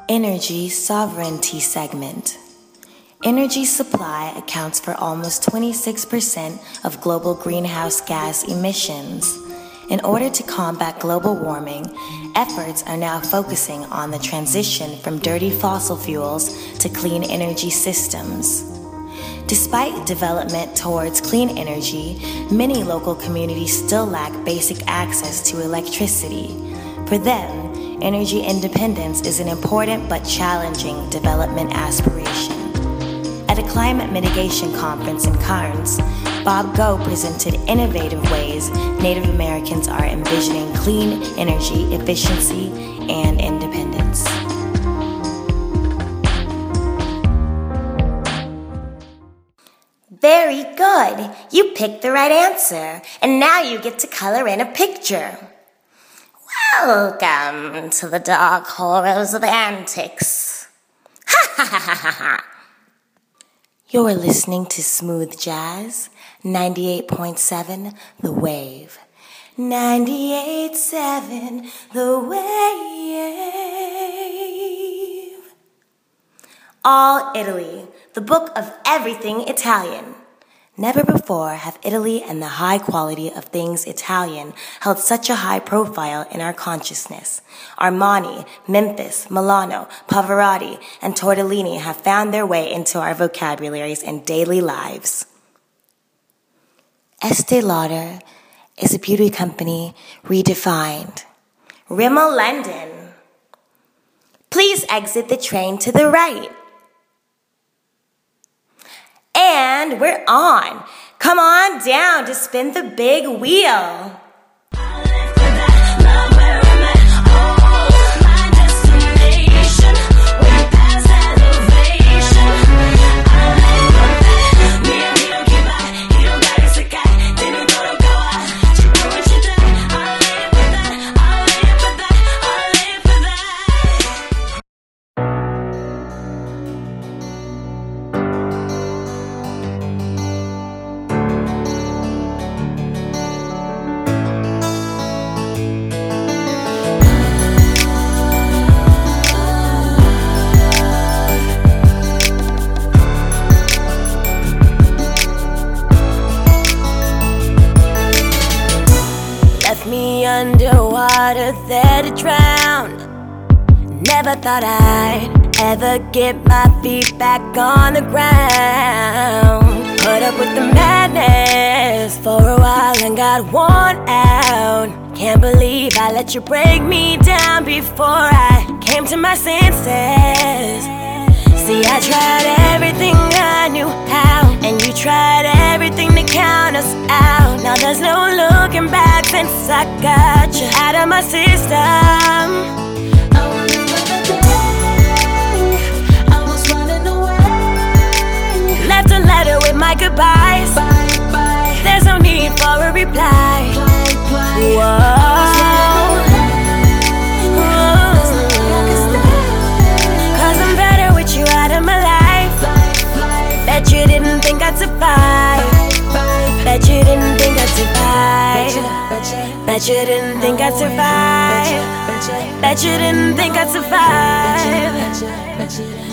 Energy Sovereignty segment. Energy supply accounts for almost 26% of global greenhouse gas emissions. In order to combat global warming, efforts are now focusing on the transition from dirty fossil fuels to clean energy systems. Despite development towards clean energy, many local communities still lack basic access to electricity. For them, energy independence is an important but challenging development aspiration. At a climate mitigation conference in Cairns, Bob Goh presented innovative ways Native Americans are envisioning clean energy efficiency and independence. Very good. You picked the right answer, and now you get to color in a picture. Welcome to the dark horrors of antics. Ha ha ha ha ha. You're listening to Smooth Jazz, 98.7 The Wave. 98.7 The Wave. All Italy, the book of everything Italian. Never before have Italy and the high quality of things Italian held such a high profile in our consciousness. Armani, Memphis, Milano, Pavarotti, and Tortellini have found their way into our vocabularies and daily lives. Estee Lauder is a beauty company redefined. Rimmel London. Please exit the train to the right. And we're on. Come on down to spin the big wheel. Underwater there to drown. Never thought I'd ever get my feet back on the ground. Put up with the madness for a while and got worn out. Can't believe I let you break me down before I came to my senses. See, I tried everything I knew how, and you tried everything to count us out. Now there's no looking back since I got you out of my system. I remember the day I was running away. Left a letter with my goodbyes. Bye, bye. There's no need for a reply. Whoa. You out of my life. Bet you didn't think I'd survive. Bet you didn't think I'd survive. Bet you didn't think I'd survive. Bet you didn't think I'd survive.